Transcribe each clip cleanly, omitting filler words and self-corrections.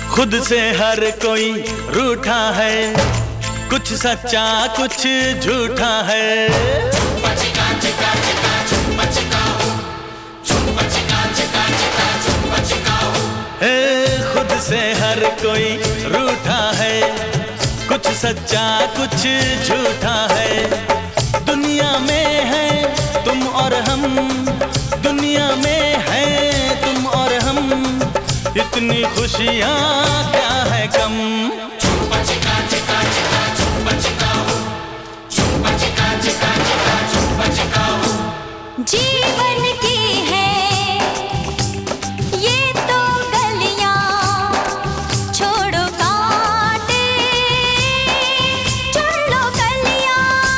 खुद से हर कोई रूठा है, कुछ सच्चा कुछ झूठा है। खुद से हर कोई रूठा है, कुछ सच्चा कुछ झूठा है। दुनिया में है तुम और हम, दुनिया में है तुम और हम, इतनी खुशियाँ क्या है कम। जीवन की है ये तो गलियां, छोड़ो कांटे चुन लो कलियां।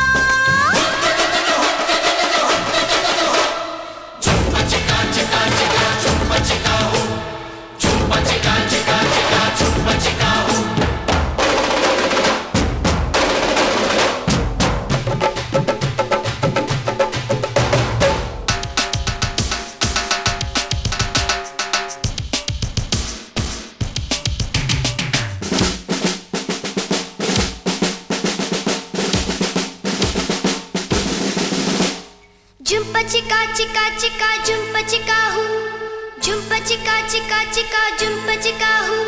झुम्पा चिका चिका चिका झुम्पा चिका हूँ, झुम्पा चिका चिका चिका झुम्पा चिका हूँ।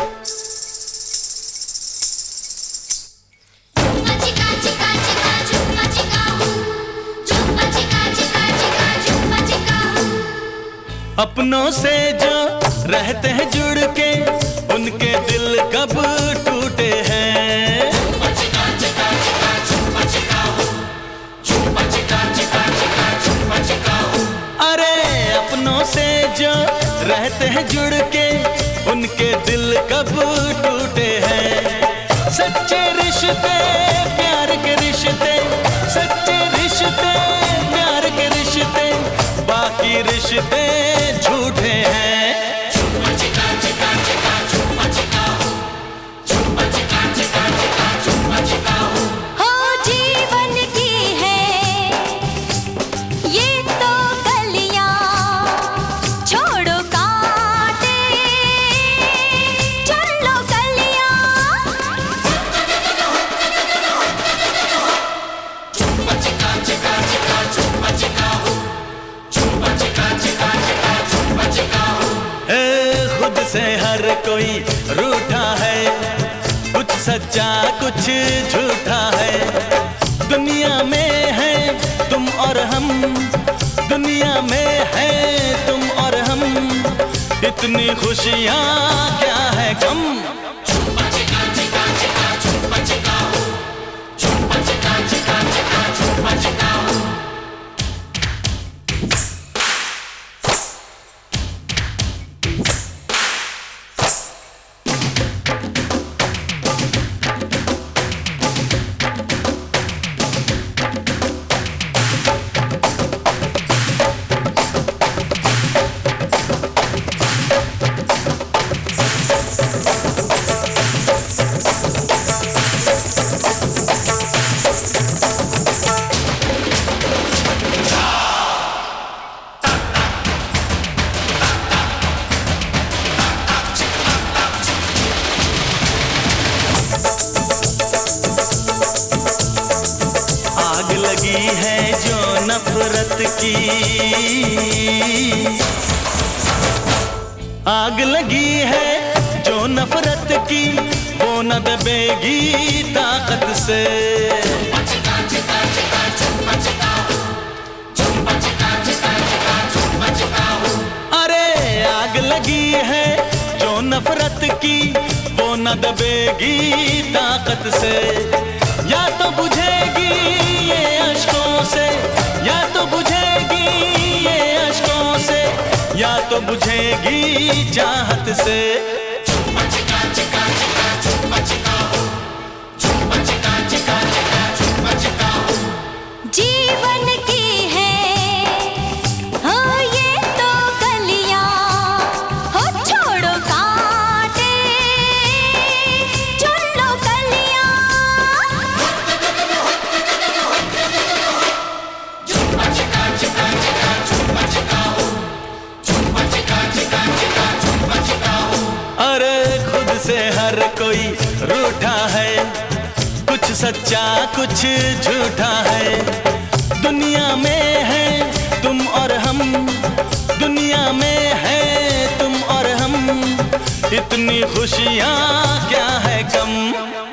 झुम्पा चिका चिका चिका झुम्पा चिका हूँ, झुम्पा चिका चिका चिका झुम्पा चिका हूँ। अपनों से जो रहते हैं जुड़ के, उनके दिल कब टूटे हैं। अपनों से जो रहते हैं जुड़ के, उनके दिल कब टूटे हैं। सच्चे रिश्ते प्यार के रिश्ते, सच्चे रिश्ते प्यार के रिश्ते, बाकी रिश्ते झूठे हैं। खुद से हर कोई रूठा है, कुछ सच्चा कुछ झूठा है। दुनिया में है तुम और हम, दुनिया में है तुम और हम, इतनी खुशियाँ क्या है कम। है जो नफरत की, आग लगी है जो नफरत की, वो न दबेगी ताकत से। अरे आग लगी है जो नफरत की, वो न दबेगी ताकत से। या तो बुझेगी ये अश्कों से, या तो बुझेगी ये अश्कों से, या तो बुझेगी चाहत से। जीवन की है हो ये तो गलियां, हो छोड़ो कांटे चुन लो कलियां। सच्चा कुछ झूठा है। दुनिया में है तुम और हम, दुनिया में है तुम और हम, इतनी खुशियाँ क्या है कम।